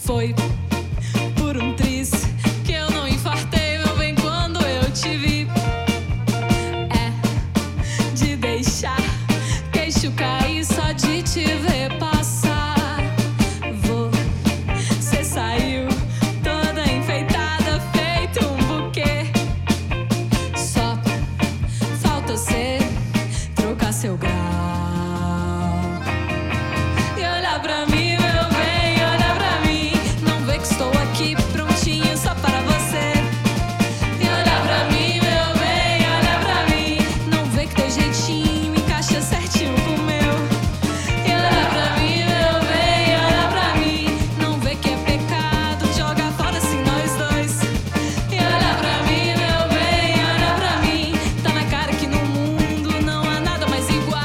Foi por um triz que eu não infartei, meu bem, quando eu te vi. É de deixar queixo cair só de te ver passar. Você saiu toda enfeitada, feito um buquê. Só falta você trocar seu grau e olhar pra mim, meu bem, olhar pra mim. Não vê que estou aqui prontinho só para você. E olhar pra mim, meu bem, olhar pra mim. Não vê que teu jeitinho encaixa certinho com o meu. E olhar pra mim, meu bem, olhar pra mim. Não vê que é pecado jogar fora assim nós dois. E olhar pra mim, meu bem, olhar pra mim. Tá na cara que no mundo não há nada mais igual.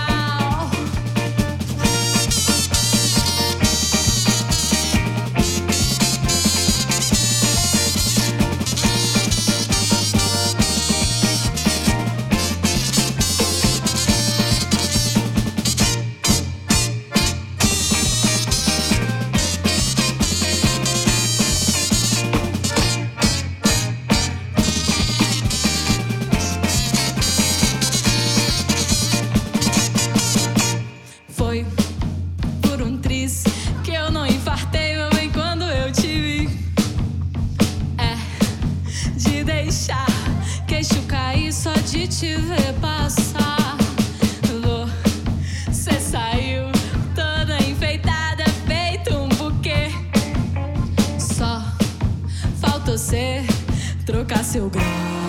Foi por um triz que eu não infartei, meu bem, quando eu te vi. É de deixar queixo cair só de te ver passar. Você saiu toda enfeitada, feito um buquê. Só falta você trocar seu grau